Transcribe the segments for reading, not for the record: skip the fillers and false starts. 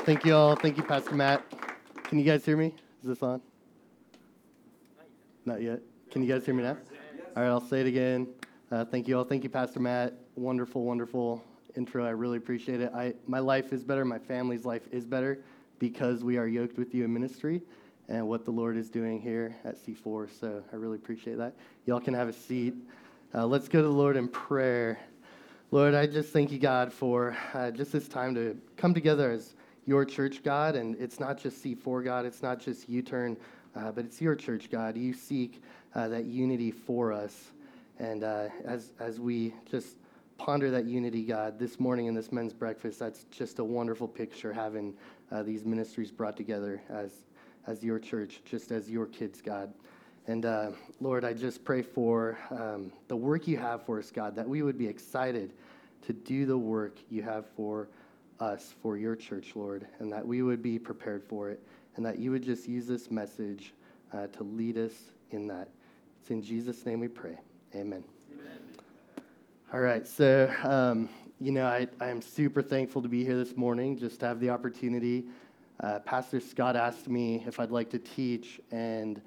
Thank you all. Thank you, Pastor Matt. Can you guys hear me? Is this on? Not yet. Can you guys hear me now? All right, I'll say it again. Thank you all. Thank you, Pastor Matt. Wonderful, wonderful intro. I really appreciate it. My life is better. My family's life is better because we are yoked with you in ministry and what the Lord is doing here at C4. So I really appreciate that. Y'all can have a seat. Let's go to the Lord in prayer. Lord, I just thank you, God, for just this time to come together as your church, God. And it's not just C4, God. It's not just U-Turn, but it's your church, God. You seek that unity for us. And as we just ponder that unity, God, this morning in this men's breakfast, that's just a wonderful picture, having these ministries brought together as your church, just as your kids, God. And Lord, I just pray for the work you have for us, God, that we would be excited to do the work you have for us, for your church, Lord, and that we would be prepared for it, and that you would just use this message to lead us in that. It's in Jesus' name we pray. Amen. Amen. All right, so, I am super thankful to be here this morning, just to have the opportunity. Pastor Scott asked me if I'd like to teach, and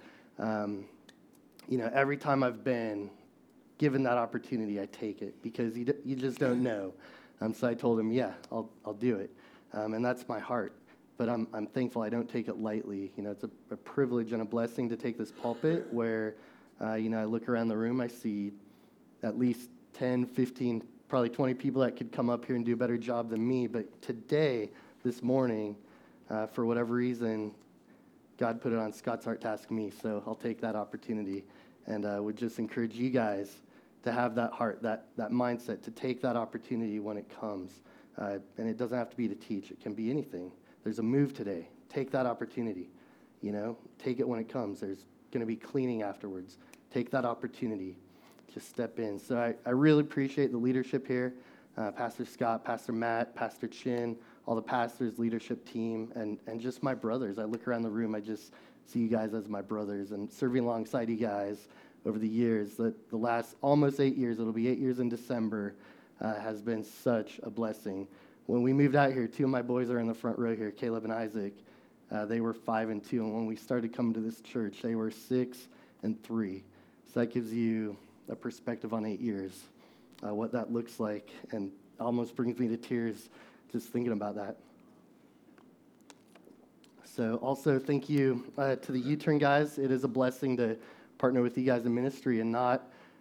every time I've been given that opportunity, I take it because you just don't know. So I told him, yeah, I'll do it, and that's my heart. But I'm thankful I don't take it lightly. It's a privilege and a blessing to take this pulpit where, I look around the room, I see at least 10, 15, probably 20 people that could come up here and do a better job than me. But today, this morning, for whatever reason, God put it on Scott's heart to ask me, so I'll take that opportunity. And would just encourage you guys to have that heart, that mindset, to take that opportunity when it comes. And it doesn't have to be to teach. It can be anything. There's a move today. Take that opportunity. Take it when it comes. There's going to be cleaning afterwards. Take that opportunity. Just step in. So I really appreciate the leadership here. Pastor Scott, Pastor Matt, Pastor Chin, all the pastors, leadership team, and just my brothers. I look around the room, I just see you guys as my brothers, and serving alongside you guys over the years. The last almost 8 years, it'll be 8 years in December, has been such a blessing. When we moved out here, two of my boys are in the front row here, Caleb and Isaac. They were 5 and 2, and when we started coming to this church, they were 6 and 3. So that gives you a perspective on 8 years, what that looks like, and almost brings me to tears just thinking about that. So also thank you to the U-Turn guys. It is a blessing to partner with you guys in ministry, and I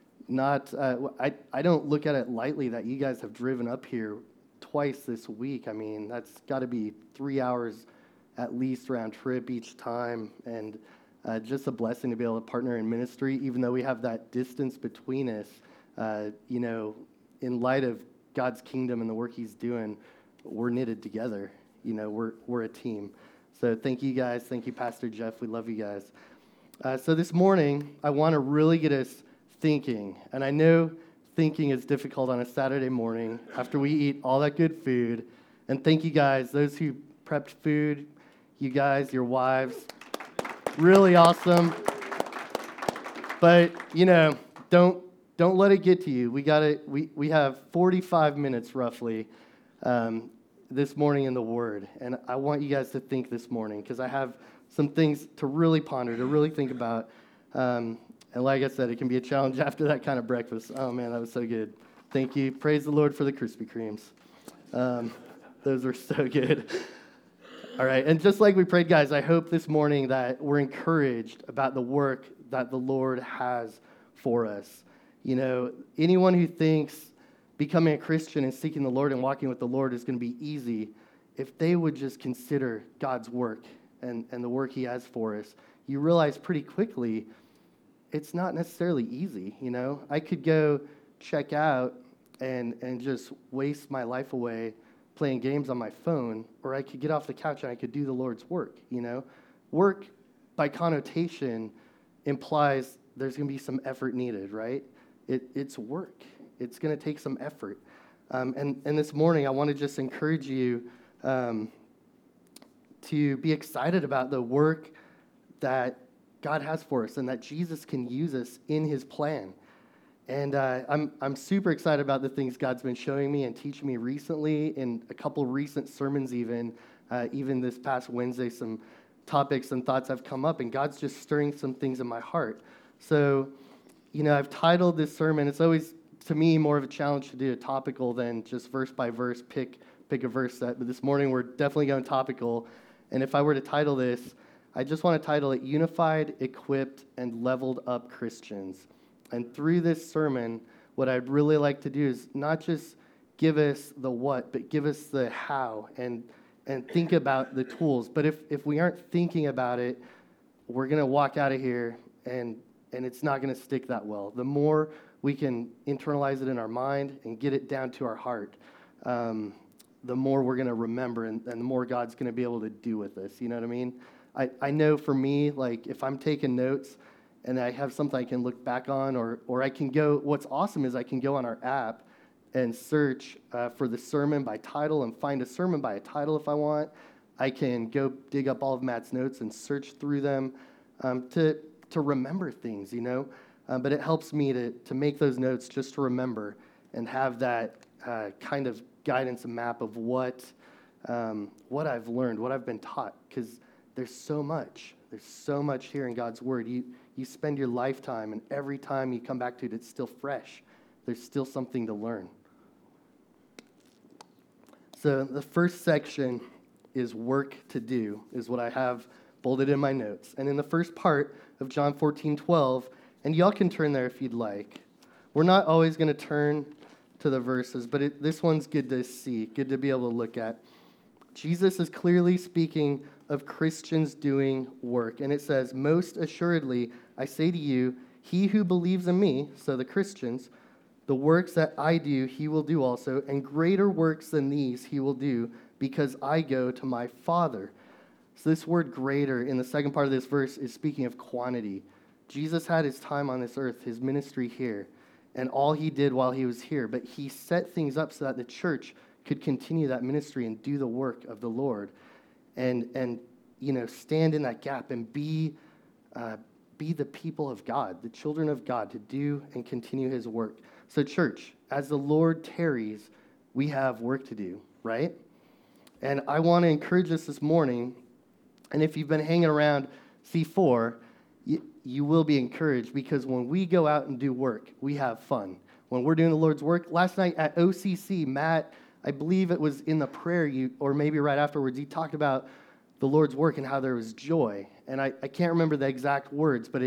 don't look at it lightly that you guys have driven up here twice this week. I mean, that's got to be 3 hours at least round trip each time, and just a blessing to be able to partner in ministry, even though we have that distance between us. In light of God's kingdom and the work He's doing, we're knitted together. We're a team. So thank you guys. Thank you, Pastor Jeff. We love you guys. So this morning, I want to really get us thinking, and I know thinking is difficult on a Saturday morning after we eat all that good food. And thank you guys, those who prepped food, you guys, your wives. Really awesome. But, don't let it get to you. We have 45 minutes roughly this morning in the Word. And I want you guys to think this morning because I have some things to really ponder, to really think about. And like I said, it can be a challenge after that kind of breakfast. Oh, man, that was so good. Thank you. Praise the Lord for the Krispy Kremes. Those were so good. All right, and just like we prayed, guys, I hope this morning that we're encouraged about the work that the Lord has for us. Anyone who thinks becoming a Christian and seeking the Lord and walking with the Lord is going to be easy, if they would just consider God's work and the work He has for us, you realize pretty quickly it's not necessarily easy. I could go check out and just waste my life away playing games on my phone, or I could get off the couch and I could do the Lord's work. Work by connotation implies there's going to be some effort needed, right? It's work. It's going to take some effort. And this morning, I want to just encourage you to be excited about the work that God has for us and that Jesus can use us in His plan. And I'm super excited about the things God's been showing me and teaching me recently, in a couple recent sermons even, Even this past Wednesday, some topics and thoughts have come up, and God's just stirring some things in my heart. So, I've titled this sermon. It's always, to me, more of a challenge to do a topical than just verse by verse, pick a verse set. But this morning, we're definitely going topical. And if I were to title this, I just want to title it Unified, Equipped, and Leveled Up Christians. And through this sermon, what I'd really like to do is not just give us the what, but give us the how and think about the tools. But if we aren't thinking about it, we're going to walk out of here and it's not going to stick that well. The more we can internalize it in our mind and get it down to our heart, the more we're going to remember and the more God's going to be able to do with us. You know what I mean? I know for me, like if I'm taking notes and I have something I can look back on or I can go, what's awesome is I can go on our app and search for the sermon by title and find a sermon by a title if I want. I can go dig up all of Matt's notes and search through them to remember things, But it helps me to make those notes just to remember and have that kind of guidance and map of what I've learned, what I've been taught, because there's so much here in God's Word. You spend your lifetime, and every time you come back to it, it's still fresh. There's still something to learn. So the first section is work to do, is what I have bolded in my notes. And in the first part of John 14:12, and y'all can turn there if you'd like. We're not always going to turn to the verses, but this one's good to see, good to be able to look at. Jesus is clearly speaking of Christians doing work. And it says, "Most assuredly, I say to you, he who believes in me," so the Christians, "the works that I do, he will do also, and greater works than these he will do, because I go to my Father." So this word greater in the second part of this verse is speaking of quantity. Jesus had his time on this earth, his ministry here, and all he did while he was here. But he set things up so that the church could continue that ministry and do the work of the Lord. And stand in that gap and be the people of God, the children of God, to do and continue his work. So church, as the Lord tarries, we have work to do, right? And I want to encourage us this morning, and if you've been hanging around C4, you will be encouraged, because when we go out and do work, we have fun. When we're doing the Lord's work, last night at OCC, Matt, I believe it was in the prayer, or maybe right afterwards, he talked about the Lord's work and how there was joy. And I can't remember the exact words, but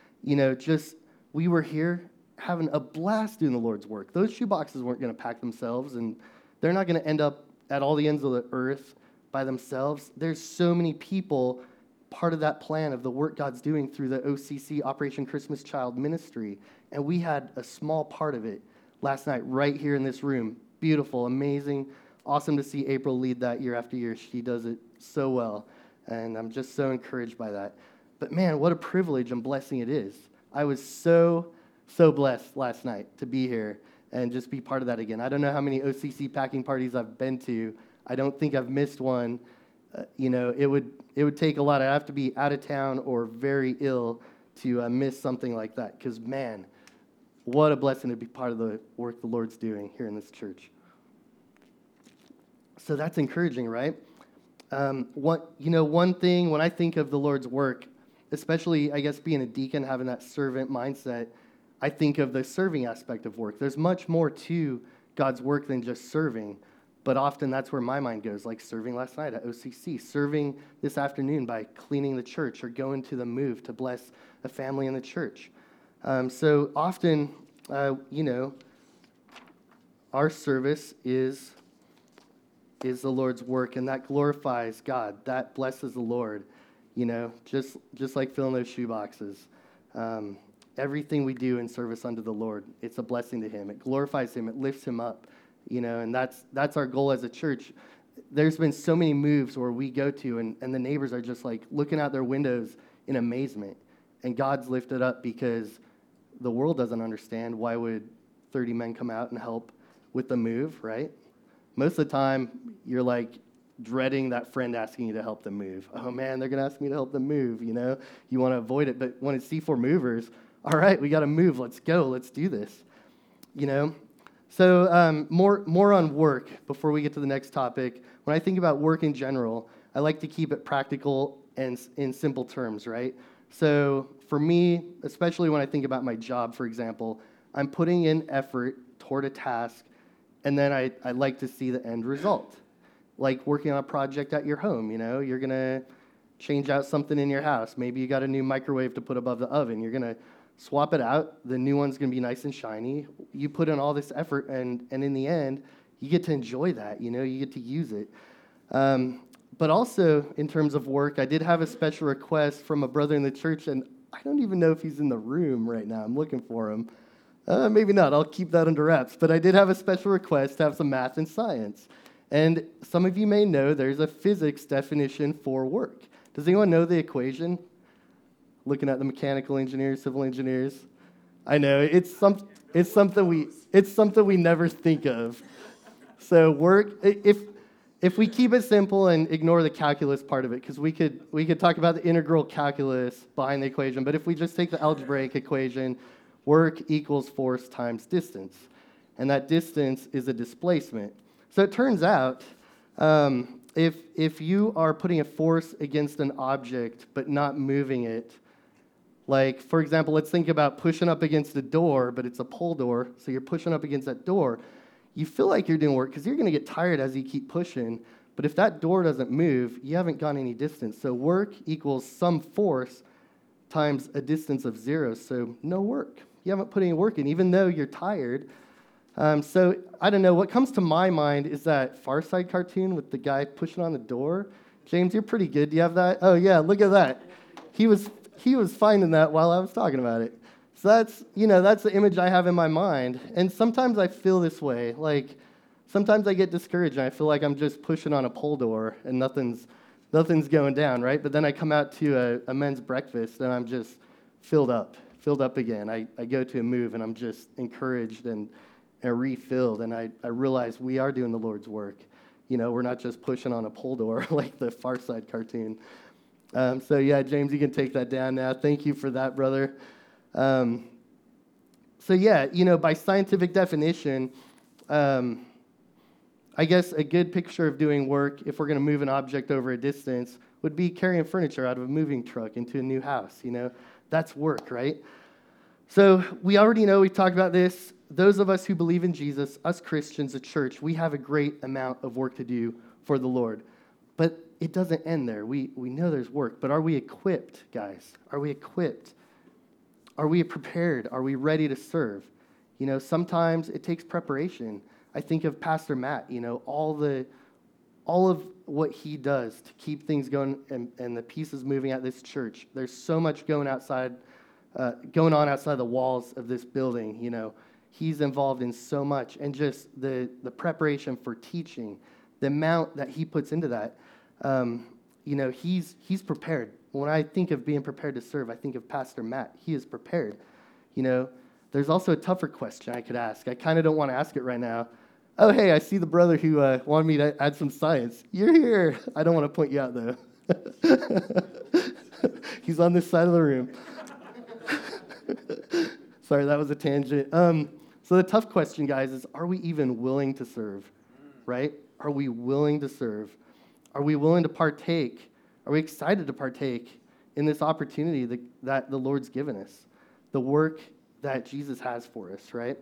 we were here having a blast doing the Lord's work. Those shoeboxes weren't going to pack themselves, and they're not going to end up at all the ends of the earth by themselves. There's so many people part of that plan of the work God's doing through the OCC, Operation Christmas Child Ministry. And we had a small part of it last night right here in this room. Beautiful, amazing, awesome to see April lead that year after year. She does it so well, and I'm just so encouraged by that. But man, what a privilege and blessing it is. I was so blessed last night to be here and just be part of that again. I don't know how many OCC packing parties I've been to. I don't think I've missed one. It would take a lot. I'd have to be out of town or very ill to miss something like that, because man, what a blessing to be part of the work the Lord's doing here in this church. So that's encouraging, right? One thing when I think of the Lord's work, especially, I guess, being a deacon, having that servant mindset, I think of the serving aspect of work. There's much more to God's work than just serving, but often that's where my mind goes, like serving last night at OCC, serving this afternoon by cleaning the church or going to the move to bless a family in the church. So often, our service is the Lord's work, and that glorifies God. That blesses the Lord, just like filling those shoe boxes. Everything we do in service unto the Lord, it's a blessing to him. It glorifies him. It lifts him up, and that's our goal as a church. There's been so many moves where we go to, and the neighbors are just like looking out their windows in amazement, and God's lifted up because the world doesn't understand. Why would 30 men come out and help with the move, right? Most of the time, you're like dreading that friend asking you to help them move. Oh man, they're going to ask me to help them move, You want to avoid it, but when it's C4 movers, all right, we got to move. Let's go. Let's do this, So more on work before we get to the next topic. When I think about work in general, I like to keep it practical and in simple terms, right? So for me, especially when I think about my job, for example, I'm putting in effort toward a task, and then I like to see the end result. Like working on a project at your home, you're going to change out something in your house. Maybe you got a new microwave to put above the oven. You're going to swap it out. The new one's going to be nice and shiny. You put in all this effort, and in the end, you get to enjoy that. You get to use it. But also, in terms of work, I did have a special request from a brother in the church, and I don't even know if he's in the room right now. I'm looking for him. Maybe not. I'll keep that under wraps. But I did have a special request to have some math and science. And some of you may know there's a physics definition for work. Does anyone know the equation? Looking at the mechanical engineers, civil engineers. I know it's something we never think of. So work, if we keep it simple and ignore the calculus part of it, because we could talk about the integral calculus behind the equation, but if we just take the algebraic equation, work equals force times distance, and that distance is a displacement. So it turns out, if you are putting a force against an object but not moving it, like, for example, let's think about pushing up against a door, but it's a pull door, so you're pushing up against that door. You feel like you're doing work because you're going to get tired as you keep pushing, but if that door doesn't move, you haven't gone any distance. So work equals some force times a distance of 0, so no work. You haven't put any work in, even though you're tired. So I don't know, what comes to my mind is that Far Side cartoon with the guy pushing on the door. James, you're pretty good. Do you have that? Oh, yeah, look at that. He was finding that while I was talking about it. So that's the image I have in my mind. And sometimes I feel this way. Like, sometimes I get discouraged and I feel like I'm just pushing on a pull door and nothing's going down, right? But then I come out to a men's breakfast and I'm just filled up again. I go to a move and I'm just encouraged and refilled. And I realize we are doing the Lord's work. We're not just pushing on a pull door like the Far Side cartoon. So yeah, James, you can take that down now. Thank you for that, brother. So yeah, by scientific definition, I guess a good picture of doing work, if we're going to move an object over a distance, would be carrying furniture out of a moving truck into a new house. That's work, right? So we already know, we've talked about this. Those of us who believe in Jesus, us Christians, the church, we have a great amount of work to do for the Lord. But it doesn't end there. We know there's work, but are we equipped, guys? Are we equipped? Are we prepared? Are we ready to serve? Sometimes it takes preparation. I think of Pastor Matt, all of what he does to keep things going and the pieces moving at this church. There's so much going on outside the walls of this building. He's involved in so much, and just the preparation for teaching, the amount that he puts into that. He's prepared. When I think of being prepared to serve, I think of Pastor Matt. He is prepared. There's also a tougher question I could ask. I kind of don't want to ask it right now. Oh, hey, I see the brother who wanted me to add some science. You're here. I don't want to point you out, though. He's on this side of the room. Sorry, that was a tangent. So the tough question, guys, is are we even willing to serve, right? Are we willing to serve? Are we willing to partake? Are we excited to partake in this opportunity that the Lord's given us? The work that Jesus has for us, right?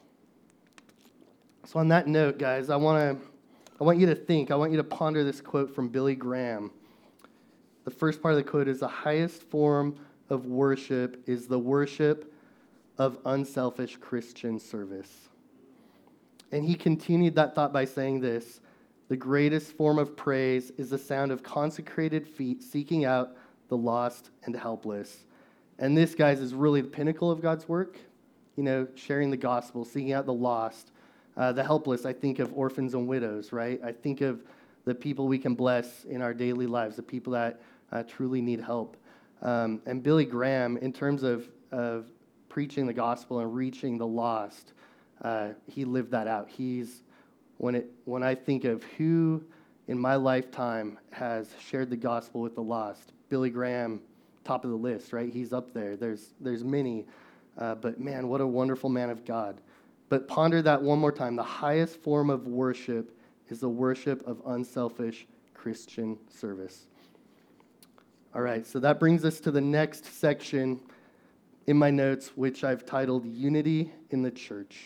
So on that note, guys, I want you to think, I want you to ponder this quote from Billy Graham. The first part of the quote is, the highest form of worship is the worship of unselfish Christian service. And he continued that thought by saying this, the greatest form of praise is the sound of consecrated feet seeking out the lost and helpless. And this, guys, is really the pinnacle of God's work, sharing the gospel, seeking out the lost, the helpless. I think of orphans and widows, right? I think of the people we can bless in our daily lives, the people that truly need help. And Billy Graham, in terms of preaching the gospel and reaching the lost, he lived that out. When I think of who in my lifetime has shared the gospel with the lost, Billy Graham, top of the list, right? He's up there. There's many, but man, what a wonderful man of God. But ponder that one more time. The highest form of worship is the worship of unselfish Christian service. All right, so that brings us to the next section in my notes, which I've titled Unity in the Church.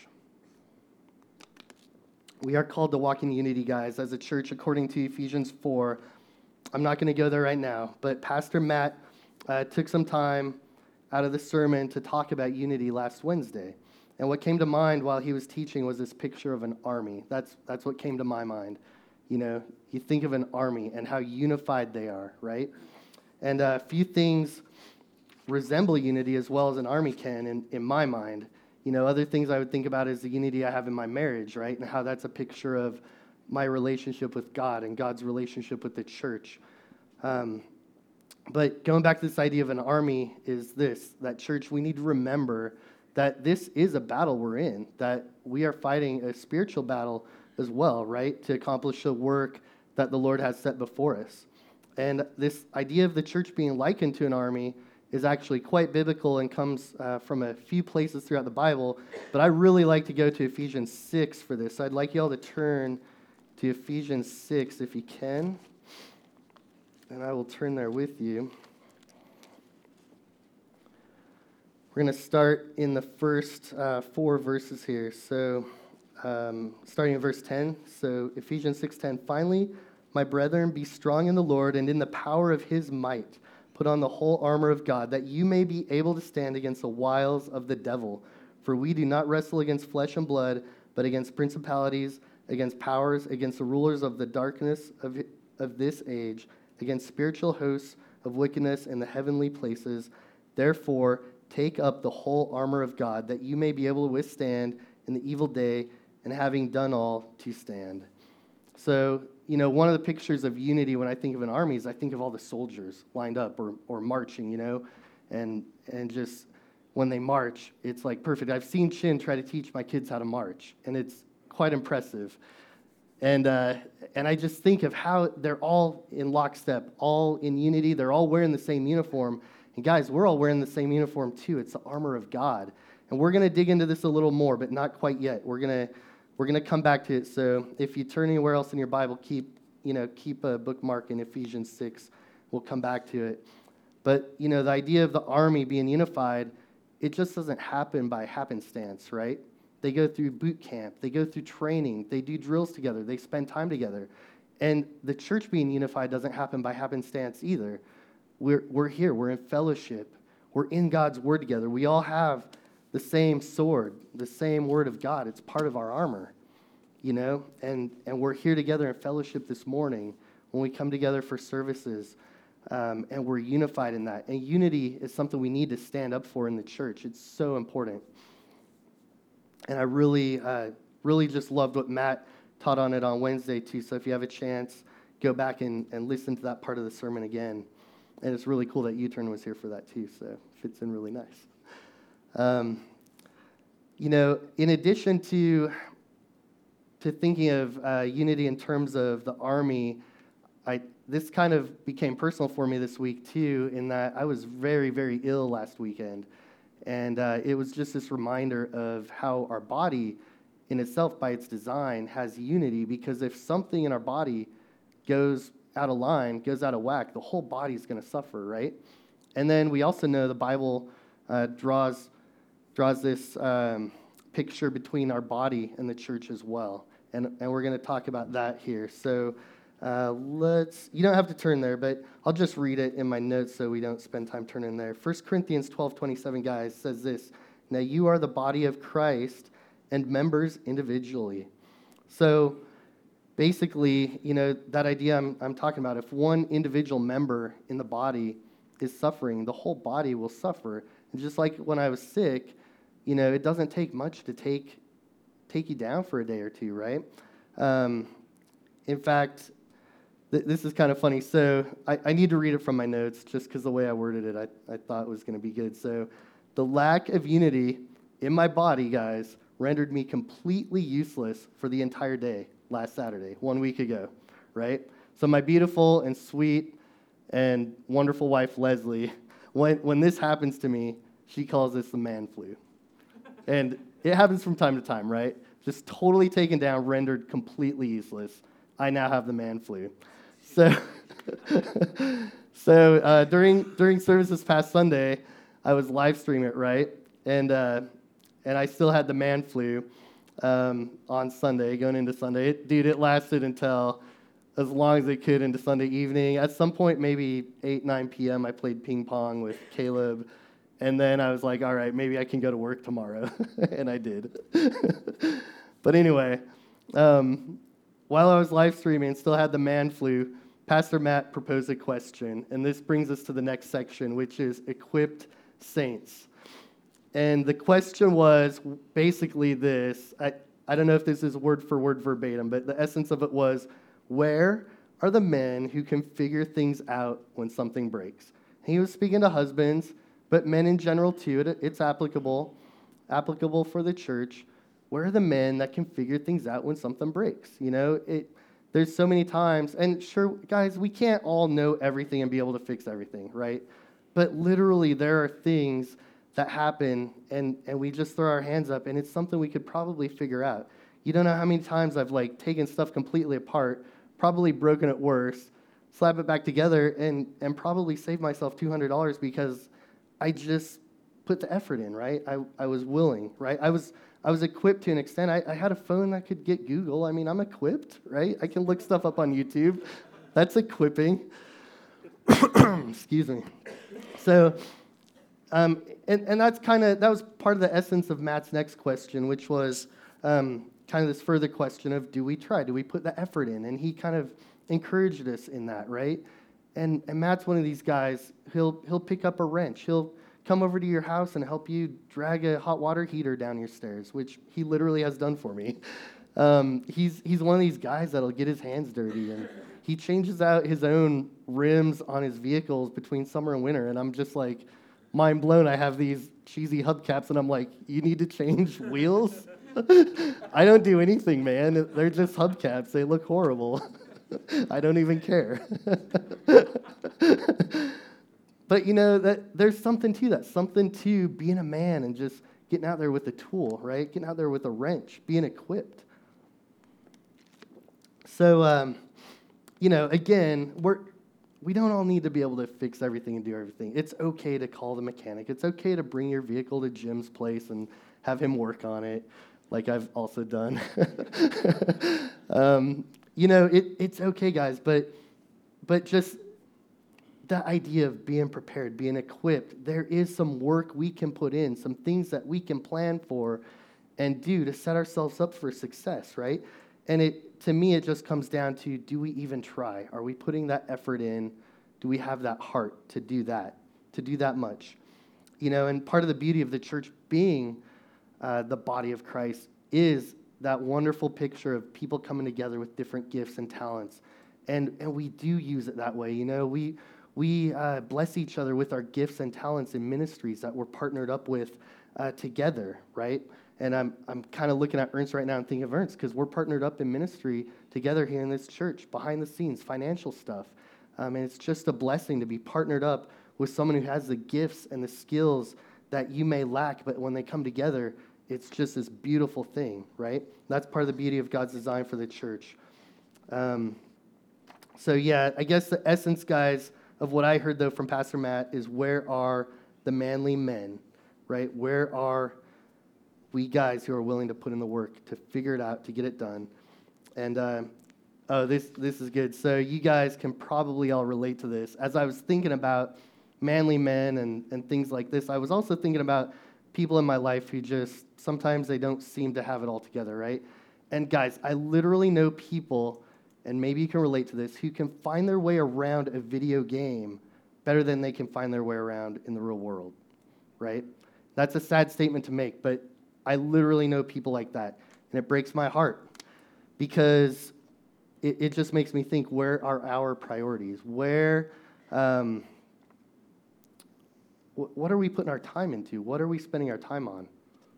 We are called to walk in unity, guys, as a church, according to Ephesians 4. I'm not going to go there right now, but Pastor Matt took some time out of the sermon to talk about unity last Wednesday. And what came to mind while he was teaching was this picture of an army. That's what came to my mind. You know, you think of an army and how unified they are, right? And a few things resemble unity as well as an army can in my mind. You know, other things I would think about is the unity I have in my marriage, right? And how that's a picture of my relationship with God and God's relationship with the church. But going back to this idea of an army is this, that church, we need to remember that this is a battle we're in, that we are fighting a spiritual battle as well, right? To accomplish the work that the Lord has set before us. And this idea of the church being likened to an army is actually quite biblical and comes from a few places throughout the Bible. But I really like to go to Ephesians 6 for this. So I'd like you all to turn to Ephesians 6 if you can. And I will turn there with you. We're going to start in the first 4 verses here. So starting in verse 10. So Ephesians 6:10. Finally, my brethren, be strong in the Lord and in the power of his might. Put on the whole armor of God, that you may be able to stand against the wiles of the devil. For we do not wrestle against flesh and blood, but against principalities, against powers, against the rulers of the darkness of this age, against spiritual hosts of wickedness in the heavenly places. Therefore, take up the whole armor of God, that you may be able to withstand in the evil day, and having done all, to stand. So, you know, one of the pictures of unity when I think of an army is I think of all the soldiers lined up or marching, you know, and just when they march, it's like perfect. I've seen Chin try to teach my kids how to march, and it's quite impressive. And I just think of how they're all in lockstep, all in unity. They're all wearing the same uniform. And guys, we're all wearing the same uniform too. It's the armor of God. And we're going to dig into this a little more, but not quite yet. We're going to come back to it. So if you turn anywhere else in your Bible, keep a bookmark in Ephesians 6. We'll come back to it. But, you know, the idea of the army being unified, it just doesn't happen by happenstance, right? They go through boot camp. They go through training. They do drills together. They spend time together. And the church being unified doesn't happen by happenstance either. We're here. We're in fellowship. We're in God's word together. We all have the same sword, the same word of God. It's part of our armor, you know? And we're here together in fellowship this morning when we come together for services, and we're unified in that. And unity is something we need to stand up for in the church. It's so important. And I really just loved what Matt taught on it on Wednesday, too. So if you have a chance, go back and listen to that part of the sermon again. And it's really cool that U-Turn was here for that, too. So it fits in really nice. You know, in addition to thinking of unity in terms of the army, this kind of became personal for me this week, too, in that I was very, very ill last weekend. And it was just this reminder of how our body in itself, by its design, has unity, because if something in our body goes out of line, goes out of whack, the whole body is going to suffer, right? And then we also know the Bible draws this picture between our body and the church as well. And we're going to talk about that here. So you don't have to turn there, but I'll just read it in my notes so we don't spend time turning there. 1 Corinthians 12:27, guys, says this: now you are the body of Christ and members individually. So basically, you know, that idea I'm talking about, if one individual member in the body is suffering, the whole body will suffer. And just like when I was sick, you know, it doesn't take much to take you down for a day or two, right? In fact, this is kind of funny. So I need to read it from my notes just because the way I worded it, I thought it was going to be good. So the lack of unity in my body, guys, rendered me completely useless for the entire day last Saturday, 1 week ago, right? So my beautiful and sweet and wonderful wife, Leslie, when this happens to me, she calls this the man flu. And It happens from time to time, right? Just totally taken down, rendered completely useless. I now have the man flu. So, during service this past Sunday, I was live streaming it, right? And I still had the man flu on Sunday, going into Sunday. It lasted until as long as it could into Sunday evening. At some point, maybe 8, 9 p.m., I played ping pong with Caleb. And then I was like, all right, maybe I can go to work tomorrow. And I did. But anyway, while I was live streaming and still had the man flu, Pastor Matt proposed a question. And this brings us to the next section, which is equipped saints. And the question was basically this. I don't know if this is word for word verbatim, but the essence of it was, where are the men who can figure things out when something breaks? He was speaking to husbands, but men in general too. It's applicable for the church. Where are the men that can figure things out when something breaks? There's so many times, and sure, guys, we can't all know everything and be able to fix everything, right? But literally, there are things that happen, and we just throw our hands up, and it's something we could probably figure out. You don't know how many times I've taken stuff completely apart, probably broken it worse, slap it back together, and probably saved myself $200 because I just put the effort in, right? I was willing, right? I was equipped to an extent. I had a phone that could get Google. I mean, I'm equipped, right? I can look stuff up on YouTube. That's equipping. Excuse me. So, and that was part of the essence of Matt's next question, which was kind of this further question of, do we try? Do we put the effort in? And he kind of encouraged us in that, right? And Matt's one of these guys. He'll pick up a wrench. He'll come over to your house and help you drag a hot water heater down your stairs, which he literally has done for me. He's one of these guys that'll get his hands dirty, and he changes out his own rims on his vehicles between summer and winter, and I'm just like, mind blown. I have these cheesy hubcaps, and I'm like, you need to change wheels? I don't do anything, man. They're just hubcaps. They look horrible. I don't even care. But that there's something to that, something to being a man and just getting out there with a tool, right? Getting out there with a wrench, being equipped. So, again, we don't all need to be able to fix everything and do everything. It's okay to call the mechanic. It's okay to bring your vehicle to Jim's place and have him work on it, like I've also done. It's okay, guys, but just that idea of being prepared, being equipped, there is some work we can put in, some things that we can plan for and do to set ourselves up for success, right? And to me, it just comes down to, do we even try? Are we putting that effort in? Do we have that heart to do that much? And part of the beauty of the church being the body of Christ is that wonderful picture of people coming together with different gifts and talents. And we do use it that way. We bless each other with our gifts and talents in ministries that we're partnered up with together, right? And I'm kind of looking at Ernst right now and thinking of Ernst because we're partnered up in ministry together here in this church, behind the scenes, financial stuff. And it's just a blessing to be partnered up with someone who has the gifts and the skills that you may lack, but when they come together, it's just this beautiful thing, right? That's part of the beauty of God's design for the church. I guess the essence, guys, of what I heard, though, from Pastor Matt is, where are the manly men, right? Where are we guys who are willing to put in the work to figure it out, to get it done? And, this is good. So you guys can probably all relate to this. As I was thinking about manly men and things like this, I was also thinking about people in my life who just, sometimes they don't seem to have it all together, right? And guys, I literally know people, and maybe you can relate to this, who can find their way around a video game better than they can find their way around in the real world, right? That's a sad statement to make, but I literally know people like that, and it breaks my heart because it just makes me think, where are our priorities? Where, what are we putting our time into? What are we spending our time on?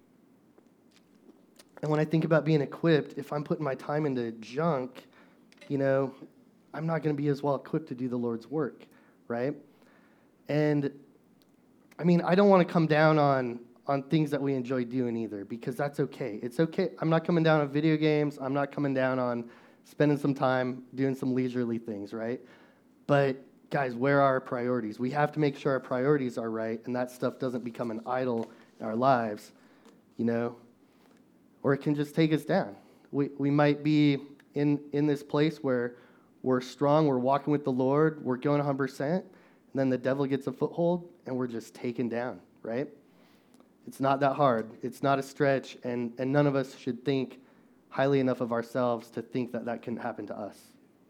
And when I think about being equipped, if I'm putting my time into junk, I'm not going to be as well equipped to do the Lord's work, right? And I mean, I don't want to come down on things that we enjoy doing either, because that's okay. It's okay. I'm not coming down on video games. I'm not coming down on spending some time doing some leisurely things, right? But guys, where are our priorities? We have to make sure our priorities are right, and that stuff doesn't become an idol in our lives, or it can just take us down. We might be in this place where we're strong, we're walking with the Lord, we're going 100%, and then the devil gets a foothold, and we're just taken down, right? It's not that hard. It's not a stretch, and none of us should think highly enough of ourselves to think that that can happen to us.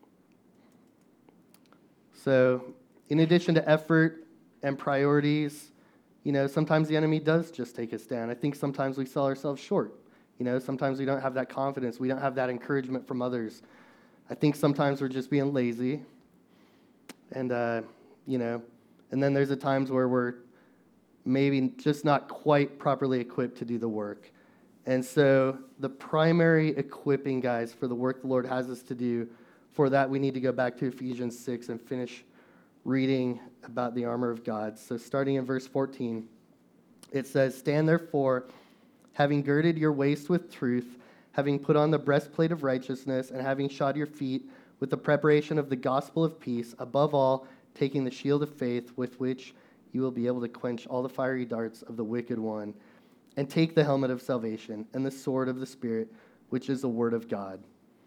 So, in addition to effort and priorities, sometimes the enemy does just take us down. I think sometimes we sell ourselves short. Sometimes we don't have that confidence. We don't have that encouragement from others. I think sometimes we're just being lazy. And, and then there's the times where we're maybe just not quite properly equipped to do the work. And so the primary equipping, guys, for the work the Lord has us to do, for that we need to go back to Ephesians 6 and finish reading about the armor of God. So starting in verse 14, it says, "Stand therefore, having girded your waist with truth, having put on the breastplate of righteousness, and having shod your feet with the preparation of the gospel of peace, above all, taking the shield of faith, with which you will be able to quench all the fiery darts of the wicked one, and take the helmet of salvation and the sword of the Spirit, which is the word of God."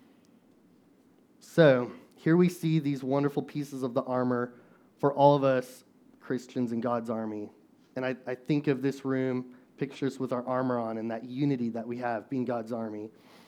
So here we see these wonderful pieces of the armor for all of us Christians in God's army. And I think of this room, pictures with our armor on, and that unity that we have being God's army.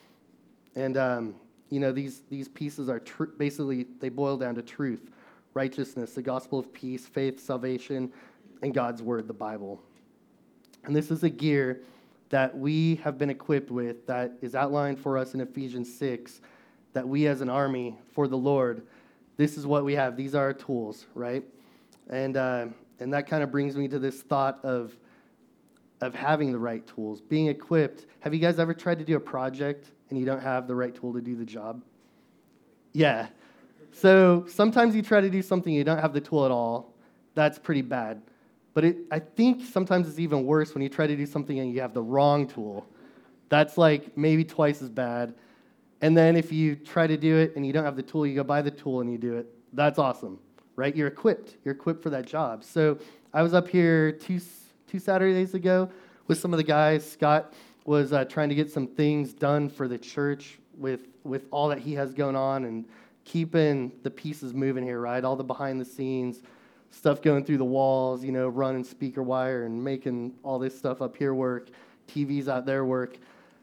And, these pieces are basically, they boil down to truth, righteousness, the gospel of peace, faith, salvation, and God's word, the Bible. And this is a gear that we have been equipped with that is outlined for us in Ephesians 6, that we as an army for the Lord, this is what we have. These are our tools, right? And that kind of brings me to this thought of having the right tools, being equipped. Have you guys ever tried to do a project and you don't have the right tool to do the job? Yeah. So sometimes you try to do something, you don't have the tool at all. That's pretty bad. But I think sometimes it's even worse when you try to do something and you have the wrong tool. That's like maybe twice as bad. And then if you try to do it and you don't have the tool, you go buy the tool and you do it. That's awesome, right? You're equipped. You're equipped for that job. So I was up here two Saturdays ago with some of the guys. Scott was trying to get some things done for the church with all that he has going on and keeping the pieces moving here, right? All the behind the scenes stuff going through the walls, running speaker wire and making all this stuff up here work, TVs out there work.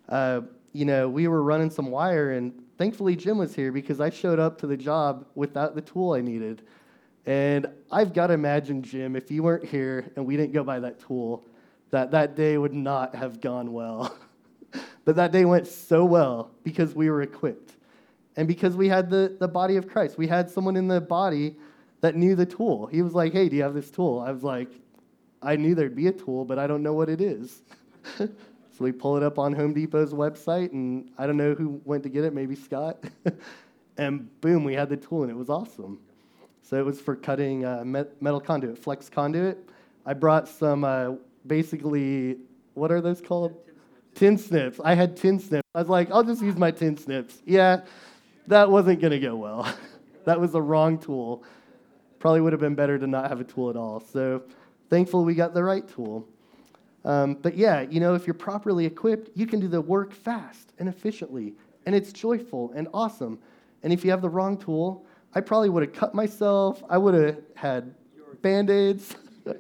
We were running some wire, and thankfully Jim was here because I showed up to the job without the tool I needed. And I've got to imagine, Jim, if you weren't here and we didn't go buy that tool, that day would not have gone well. But that day went so well because we were equipped. And because we had the body of Christ. We had someone in the body that knew the tool. He was like, "Hey, do you have this tool?" I was like, "I knew there'd be a tool, but I don't know what it is." So we pull it up on Home Depot's website, and I don't know who went to get it, maybe Scott. And boom, we had the tool, and it was awesome. So it was for cutting metal conduit, flex conduit. I brought some, basically, what are those called? Tin snips. I had tin snips. I was like, I'll just use my tin snips. Yeah, that wasn't going to go well. That was the wrong tool. Probably would have been better to not have a tool at all. So thankfully we got the right tool. But yeah, if you're properly equipped, you can do the work fast and efficiently, and it's joyful and awesome. And if you have the wrong tool, I probably would have cut myself. I would have had Band-Aids.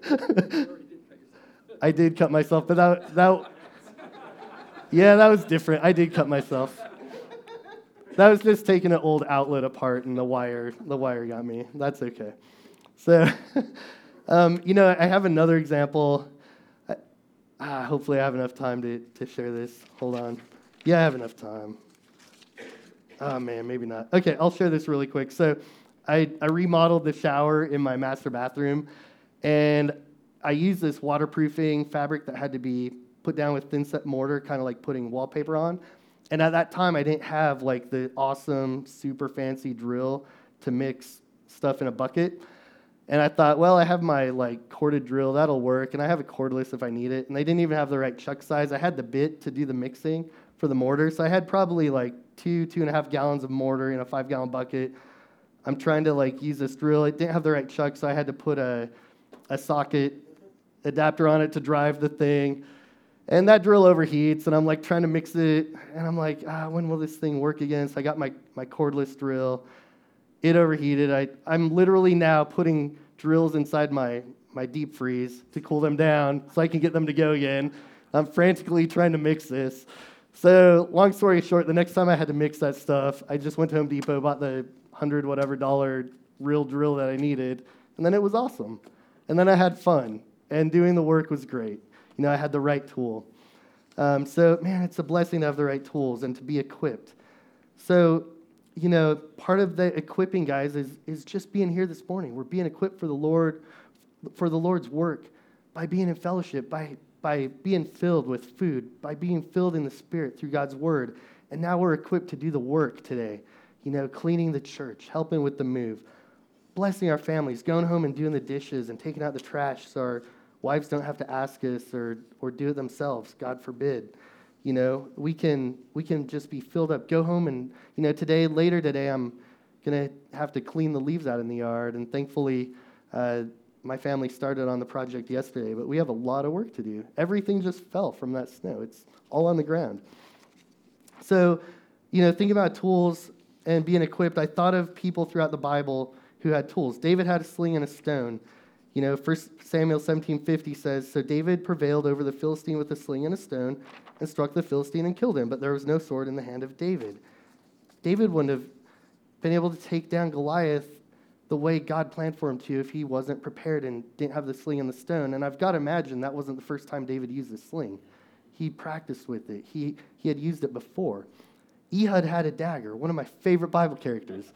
I did cut myself, but that was different. I did cut myself. That was just taking an old outlet apart, and the wire got me. That's okay. So, I have another example. Hopefully I have enough time to share this. Hold on. Yeah, I have enough time. Oh, man, maybe not. Okay, I'll share this really quick. So I remodeled the shower in my master bathroom, and I used this waterproofing fabric that had to be put down with thin set mortar, kind of like putting wallpaper on. And at that time, I didn't have like the awesome, super fancy drill to mix stuff in a bucket. And I thought, well, I have my like corded drill, that'll work, and I have a cordless if I need it. And they didn't even have the right chuck size. I had the bit to do the mixing for the mortar, so I had probably like 2.5 gallons of mortar in a 5-gallon bucket. I'm trying to like use this drill. It didn't have the right chuck, so I had to put a socket adapter on it to drive the thing. And that drill overheats, and I'm like trying to mix it, and I'm like, when will this thing work again? So I got my cordless drill. It overheated. I'm literally now putting drills inside my deep freeze to cool them down so I can get them to go again. I'm frantically trying to mix this. So long story short, the next time I had to mix that stuff, I just went to Home Depot, bought the $100 whatever real drill that I needed, and then it was awesome. And then I had fun, and doing the work was great. You know, I had the right tool. So, man, it's a blessing to have the right tools and to be equipped. So, you know, part of the equipping, guys, is just being here this morning. We're being equipped for the Lord, for the Lord's work, by being in fellowship, by being filled with food, by being filled in the Spirit through God's Word. And now we're equipped to do the work today, you know, cleaning the church, helping with the move, blessing our families, going home and doing the dishes and taking out the trash so our wives don't have to ask us or do it themselves, God forbid. You know, we can just be filled up. Go home and, you know, later today, I'm going to have to clean the leaves out in the yard. And thankfully, my family started on the project yesterday, but we have a lot of work to do. Everything just fell from that snow. It's all on the ground. So, you know, thinking about tools and being equipped, I thought of people throughout the Bible who had tools. David had a sling and a stone. You know, 1 Samuel 17:50 says, "So David prevailed over the Philistine with a sling and a stone and struck the Philistine and killed him, but there was no sword in the hand of David." David wouldn't have been able to take down Goliath the way God planned for him to if he wasn't prepared and didn't have the sling and the stone. And I've got to imagine that wasn't the first time David used the sling. He practiced with it. He had used it before. Ehud had a dagger, one of my favorite Bible characters.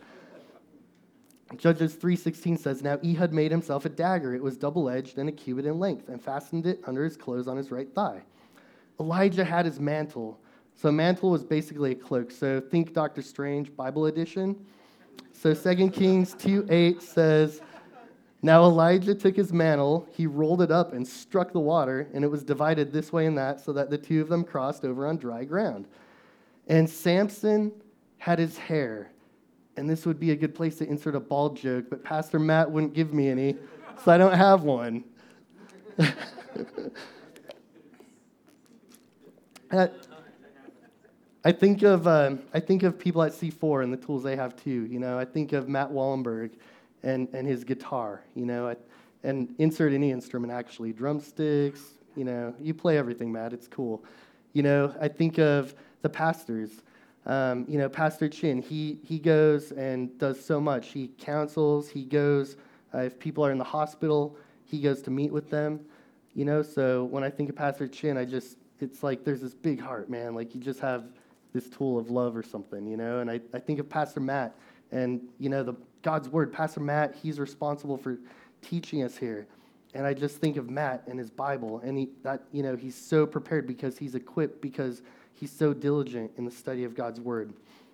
Judges 3:16 says, "Now Ehud made himself a dagger. It was double-edged and a cubit in length, and fastened it under his clothes on his right thigh." Elijah had his mantle. So a mantle was basically a cloak. So think Doctor Strange Bible edition. So 2 Kings 2:8 says, "Now Elijah took his mantle, he rolled it up and struck the water, and it was divided this way and that, so that the two of them crossed over on dry ground." And Samson had his hair. And this would be a good place to insert a bald joke, but Pastor Matt wouldn't give me any, so I don't have one. I think of people at C4 and the tools they have too. You know, I think of Matt Wallenberg and his guitar. You know, and insert any instrument actually, drumsticks. You know, you play everything, Matt. It's cool. You know, I think of the pastors. You know, Pastor Chin, he goes and does so much. He counsels, he goes, if people are in the hospital, he goes to meet with them, you know. So when I think of Pastor Chin, it's like there's this big heart, man. Like you just have this tool of love or something, you know. And I think of Pastor Matt and, you know, God's Word. Pastor Matt, he's responsible for teaching us here. And I just think of Matt and his Bible, and he's so prepared because he's equipped, because he's so diligent in the study of God's Word.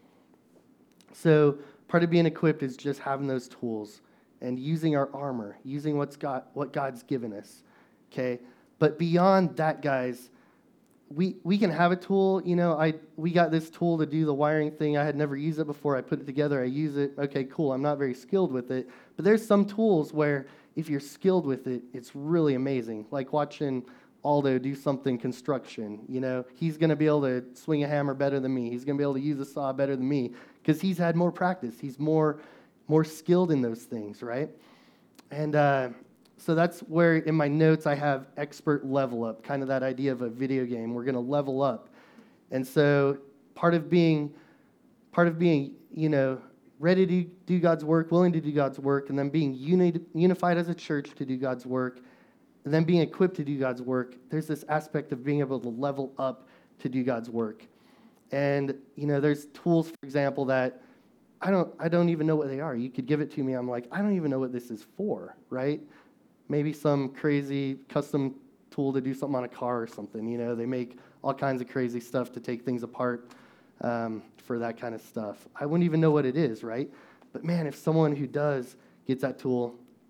So part of being equipped is just having those tools and using our armor, using what God's given us, okay? But beyond that, guys, we can have a tool. You know, we got this tool to do the wiring thing. I had never used it before. I put it together. I use it. Okay, cool. I'm not very skilled with it. But there's some tools where if you're skilled with it, it's really amazing. Like watching Aldo do something construction. You know, he's going to be able to swing a hammer better than me. He's going to be able to use a saw better than me because he's had more practice. He's more skilled in those things, right? And so that's where in my notes I have expert level up, kind of that idea of a video game. We're going to level up. And so part of being, you know, ready to do God's work, willing to do God's work, and then being unified as a church to do God's work, and then being equipped to do God's work, there's this aspect of being able to level up to do God's work. And, you know, there's tools, for example, that I don't even know what they are. You could give it to me. I'm like, I don't even know what this is for, right? Maybe some crazy custom tool to do something on a car or something. You know, they make all kinds of crazy stuff to take things apart for that kind of stuff. I wouldn't even know what it is, right? But man, if someone who does gets that tool,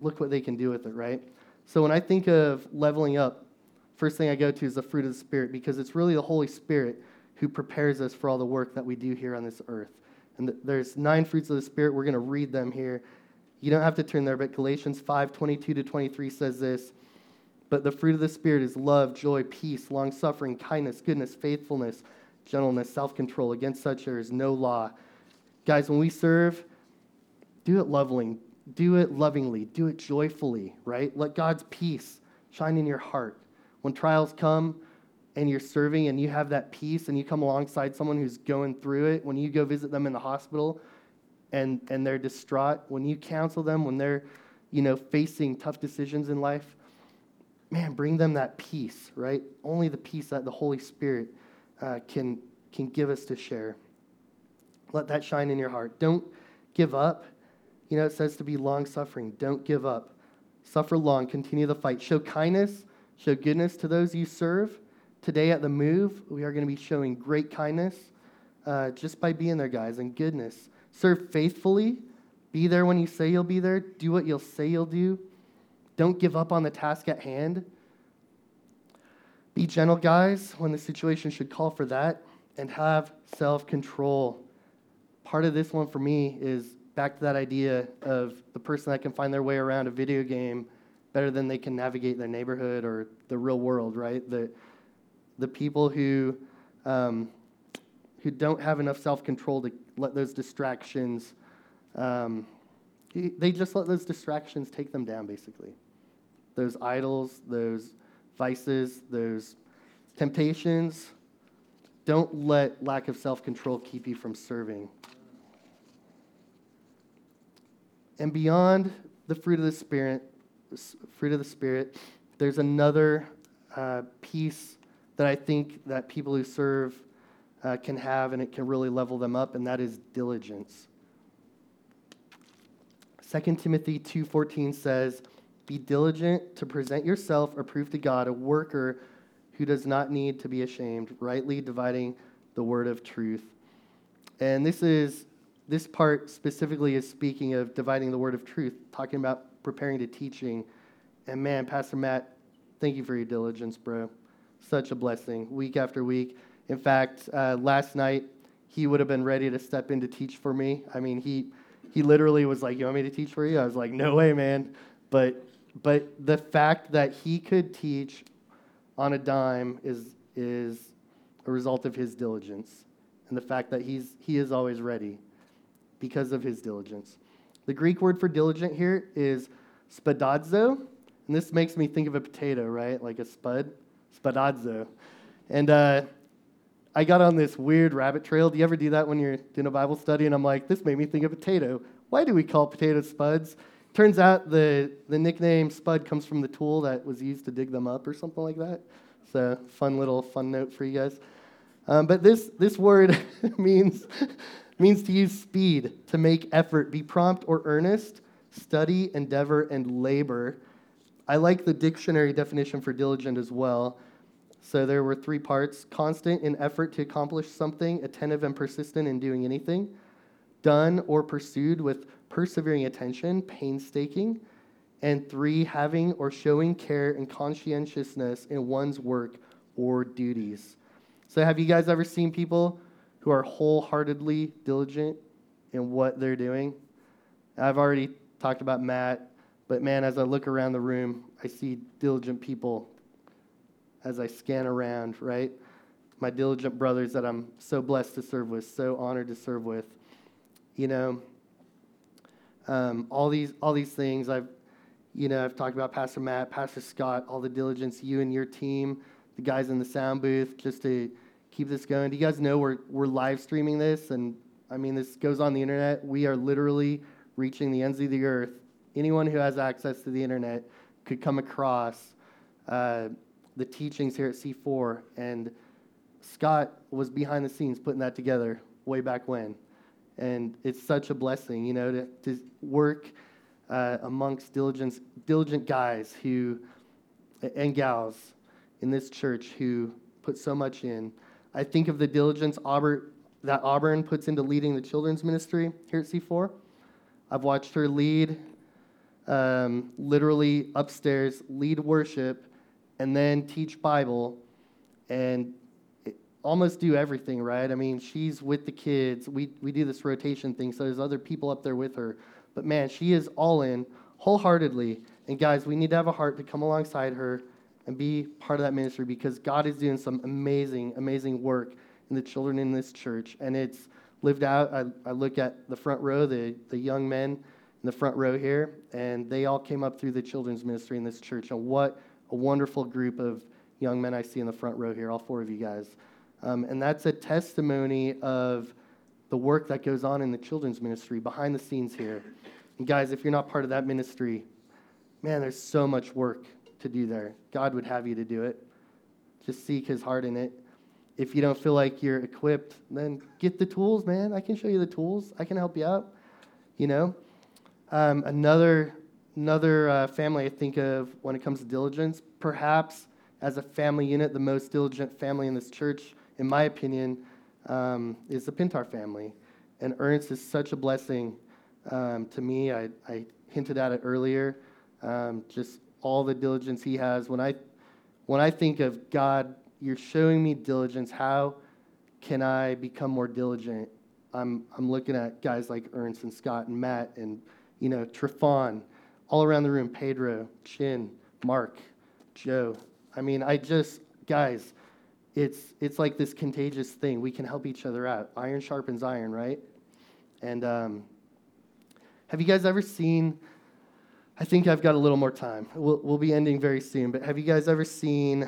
look what they can do with it, right? So when I think of leveling up, first thing I go to is the fruit of the Spirit, because it's really the Holy Spirit who prepares us for all the work that we do here on this earth. And there's 9 fruits of the Spirit. We're going to read them here. You don't have to turn there, but Galatians 5:22-23 says this: "But the fruit of the Spirit is love, joy, peace, long-suffering, kindness, goodness, faithfulness, gentleness, self-control. Against such there is no law." Guys, when we serve, do it lovingly, do it joyfully, right? Let God's peace shine in your heart. When trials come and you're serving and you have that peace and you come alongside someone who's going through it, when you go visit them in the hospital and they're distraught, when you counsel them, when they're, facing tough decisions in life, man, bring them that peace, right? Only the peace that the Holy Spirit can give us to share. Let that shine in your heart. Don't give up. It says to be long-suffering. Don't give up. Suffer long. Continue the fight. Show kindness. Show goodness to those you serve. Today at the Move, we are going to be showing great kindness just by being there, guys, and goodness. Serve faithfully. Be there when you say you'll be there. Do what you'll say you'll do. Don't give up on the task at hand. Be gentle, guys, when the situation should call for that. And have self-control. Part of this one for me is back to that idea of the person that can find their way around a video game better than they can navigate their neighborhood or the real world, right? The people who don't have enough self-control to let those distractions, they just let those distractions take them down, basically. Those idols, those vices, those temptations. Don't let lack of self-control keep you from serving. And beyond the fruit of the Spirit, there's another piece that I think that people who serve can have, and it can really level them up, and that is diligence. 2 Timothy 2:14 says, "Be diligent to present yourself approved to God, a worker who does not need to be ashamed, rightly dividing the word of truth." And this part specifically is speaking of dividing the word of truth, talking about preparing to teaching. And man, Pastor Matt, thank you for your diligence, bro. Such a blessing, week after week. In fact, last night, he would have been ready to step in to teach for me. I mean, he literally was like, "You want me to teach for you?" I was like, "No way, man." But the fact that he could teach on a dime is a result of his diligence, and the fact that he is always ready because of his diligence. The Greek word for diligent here is spadadzo, and this makes me think of a potato, right? Like a spud, spadadzo. And I got on this weird rabbit trail. Do you ever do that when you're doing a Bible study? And I'm like, this made me think of potato. Why do we call potatoes spuds? Turns out the nickname spud comes from the tool that was used to dig them up or something like that. So fun note for you guys. But this word means to use speed, to make effort, be prompt or earnest, study, endeavor, and labor. I like the dictionary definition for diligent as well. So there were 3 parts: constant in effort to accomplish something, attentive and persistent in doing anything, done or pursued with persevering attention, painstaking, and 3, having or showing care and conscientiousness in one's work or duties. So have you guys ever seen people who are wholeheartedly diligent in what they're doing? I've already talked about Matt, but man, as I look around the room, I see diligent people as I scan around, right? My diligent brothers that I'm so blessed to serve with, so honored to serve with. All these things I've talked about Pastor Matt, Pastor Scott, all the diligence, you and your team, the guys in the sound booth, just to keep this going. Do you guys know we're live streaming this? And I mean, this goes on the internet. We are literally reaching the ends of the earth. Anyone who has access to the internet could come across the teachings here at C4. And Scott was behind the scenes putting that together way back when. And it's such a blessing, to work amongst diligent guys and gals in this church who put so much in. I think of the diligence that Auburn puts into leading the children's ministry here at C4. I've watched her lead literally upstairs, lead worship, and then teach Bible, and almost do everything, right? I mean, she's with the kids. We do this rotation thing, so there's other people up there with her. But man, she is all in, wholeheartedly. And guys, we need to have a heart to come alongside her and be part of that ministry, because God is doing some amazing, amazing work in the children in this church. And it's lived out. I look at the front row, the young men in the front row here, and they all came up through the children's ministry in this church. And what a wonderful group of young men I see in the front row here, all four of you guys. And that's a testimony of the work that goes on in the children's ministry behind the scenes here. And guys, if you're not part of that ministry, man, there's so much work to do there. God would have you to do it. Just seek his heart in it. If you don't feel like you're equipped, then get the tools, man. I can show you the tools. I can help you out. You know, another family I think of when it comes to diligence, perhaps as a family unit, the most diligent family in this church, in my opinion, is the Pintar family. And Ernst is such a blessing to me. I hinted at it earlier. Just all the diligence he has. When I think of God, you're showing me diligence. How can I become more diligent? I'm looking at guys like Ernst and Scott and Matt and Trifon, all around the room. Pedro, Chin, Mark, Joe. I mean, guys, it's like this contagious thing. We can help each other out. Iron sharpens iron, right? And have you guys ever seen? I think I've got a little more time. We'll be ending very soon. But have you guys ever seen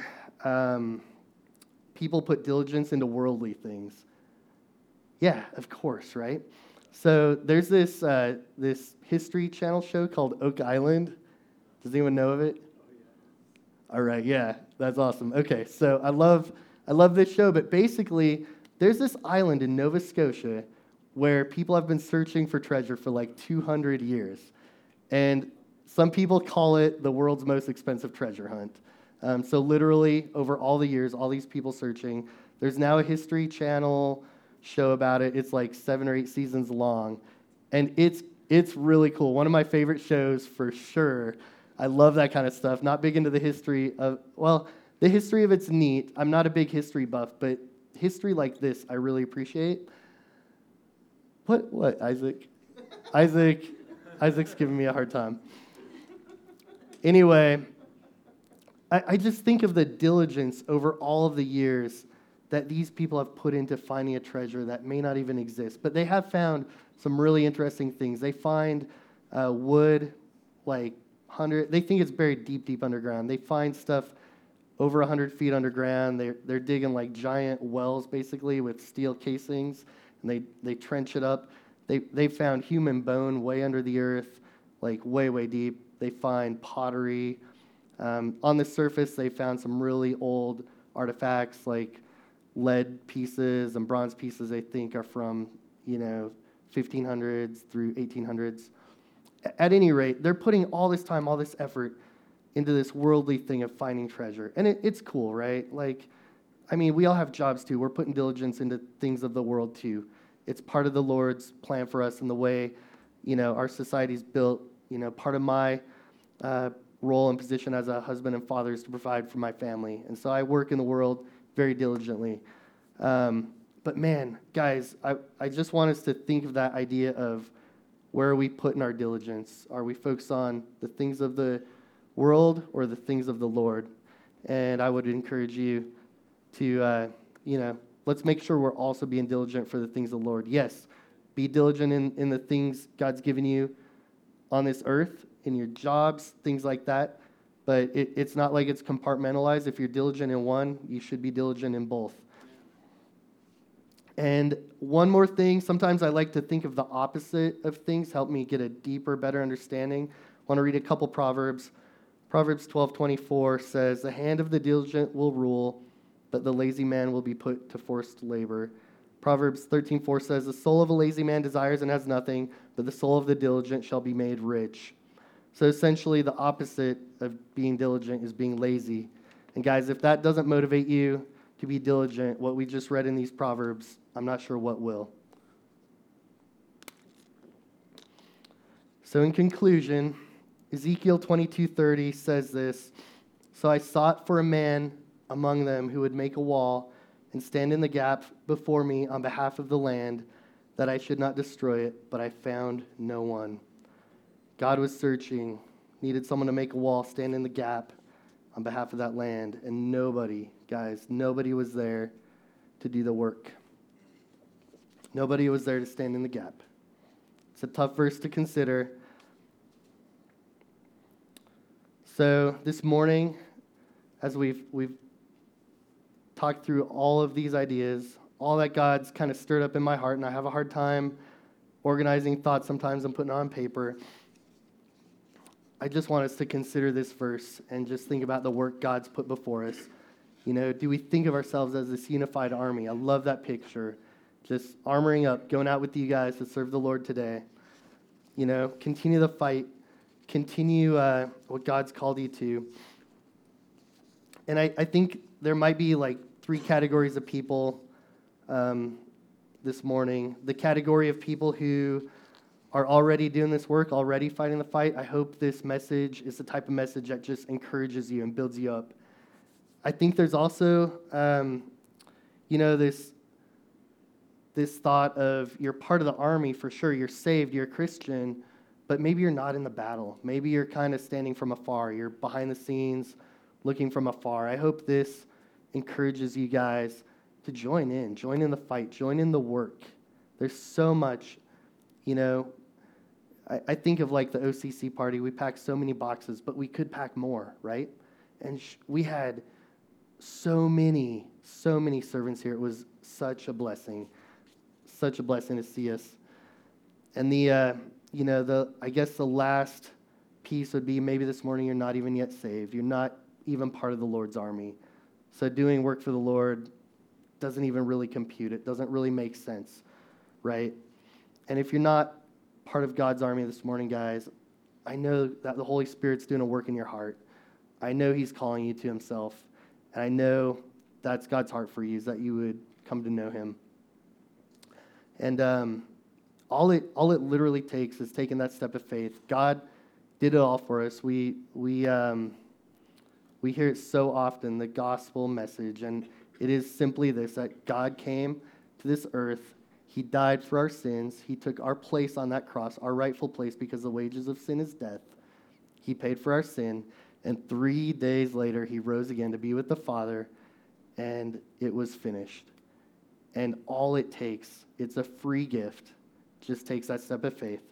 people put diligence into worldly things? Yeah, of course, right? So there's this History Channel show called Oak Island. Does anyone know of it? All right, yeah, that's awesome. Okay, so I love this show, but basically there's this island in Nova Scotia where people have been searching for treasure for like 200 years. And some people call it the world's most expensive treasure hunt. So literally, over all the years, all these people searching, there's now a History Channel show about it. It's like 7 or 8 seasons long, and it's really cool. One of my favorite shows for sure. I love that kind of stuff. Not big into the history of, the history of it's neat. I'm not a big history buff, but history like this, I really appreciate. What, Isaac? Isaac's giving me a hard time. Anyway, I just think of the diligence over all of the years that these people have put into finding a treasure that may not even exist. But they have found some really interesting things. They find wood like 100, they think it's buried deep, deep underground. They find stuff over 100 feet underground. They're digging like giant wells, basically, with steel casings, and they trench it up. They found human bone way under the earth, like way, way deep. They find pottery. On the surface, they found some really old artifacts, like lead pieces and bronze pieces they think are from, 1500s through 1800s. At any rate, they're putting all this time, all this effort into this worldly thing of finding treasure. And it's cool, right? We all have jobs too. We're putting diligence into things of the world too. It's part of the Lord's plan for us and the way, our society's built. Part of my role and position as a husband and father is to provide for my family. And so I work in the world very diligently. But man, guys, I just want us to think of that idea of where are we putting our diligence? Are we focused on the things of the world or the things of the Lord? And I would encourage you to, let's make sure we're also being diligent for the things of the Lord. Yes, be diligent in the things God's given you on this earth, in your jobs, things like that. But it's not like it's compartmentalized. If you're diligent in one, you should be diligent in both. And one more thing, sometimes I like to think of the opposite of things, help me get a deeper, better understanding. I want to read a couple Proverbs. Proverbs 12:24 says, "The hand of the diligent will rule, but the lazy man will be put to forced labor." Proverbs 13:4 says, "The soul of a lazy man desires and has nothing, but the soul of the diligent shall be made rich." So essentially, the opposite of being diligent is being lazy. And guys, if that doesn't motivate you to be diligent, what we just read in these Proverbs, I'm not sure what will. So in conclusion, Ezekiel 22:30 says this, "So I sought for a man among them who would make a wall and stand in the gap before me on behalf of the land, that I should not destroy it, but I found no one." God was searching, needed someone to make a wall, stand in the gap on behalf of that land, and nobody, guys, nobody was there to do the work. Nobody was there to stand in the gap. It's a tough verse to consider. So this morning, as we've talked through all of these ideas, all that God's kind of stirred up in my heart, and I have a hard time organizing thoughts sometimes and putting it on paper, I just want us to consider this verse and just think about the work God's put before us. You know, do we think of ourselves as this unified army? I love that picture. Just armoring up, going out with you guys to serve the Lord today. You know, continue the fight. Continue what God's called you to. And I think there might be like 3 categories of people this morning. The category of people who are already doing this work, already fighting the fight. I hope this message is the type of message that just encourages you and builds you up. I think there's also, this thought of you're part of the army for sure. You're saved. You're a Christian, but maybe you're not in the battle. Maybe you're kind of standing from afar. You're behind the scenes, looking from afar. I hope this encourages you guys to join in the fight, join in the work. There's so much, I think of like the OCC party. We packed so many boxes, but we could pack more, right? And we had so many servants here. It was such a blessing to see us. And I guess the last piece would be maybe this morning you're not even yet saved. You're not even part of the Lord's army. So doing work for the Lord doesn't even really compute. It doesn't really make sense, right? And if you're not part of God's army this morning, guys, I know that the Holy Spirit's doing a work in your heart. I know He's calling you to Himself. And I know that's God's heart for you, is that you would come to know Him. And all it literally takes is taking that step of faith. God did it all for us. We hear it so often, the gospel message, and it is simply this, that God came to this earth. He died for our sins. He took our place on that cross, our rightful place, because the wages of sin is death. He paid for our sin, and 3 days later, He rose again to be with the Father, and it was finished. And all it takes, it's a free gift, just takes that step of faith.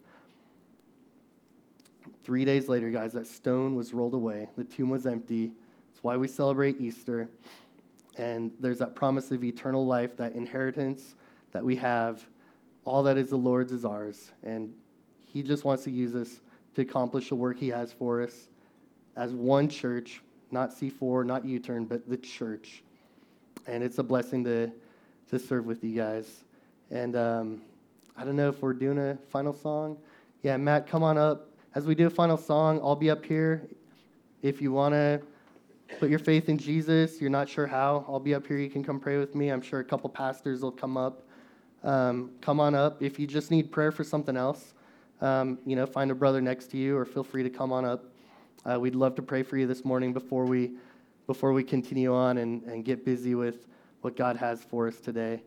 3 days later, guys, that stone was rolled away. The tomb was empty. That's why we celebrate Easter. And there's that promise of eternal life, that inheritance that we have. All that is the Lord's is ours. And He just wants to use us to accomplish the work He has for us as one church, not C4, not U-Turn, but the church. And it's a blessing to serve with you guys. And I don't know if we're doing a final song. Yeah, Matt, come on up. As we do a final song, I'll be up here. If you want to put your faith in Jesus, you're not sure how, I'll be up here. You can come pray with me. I'm sure a couple pastors will come up. Come on up. If you just need prayer for something else, find a brother next to you, or feel free to come on up. We'd love to pray for you this morning before we continue on and get busy with what God has for us today.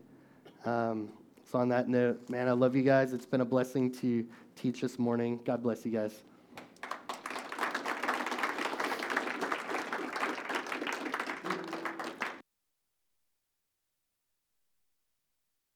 So on that note, man, I love you guys. It's been a blessing to teach this morning. God bless you guys.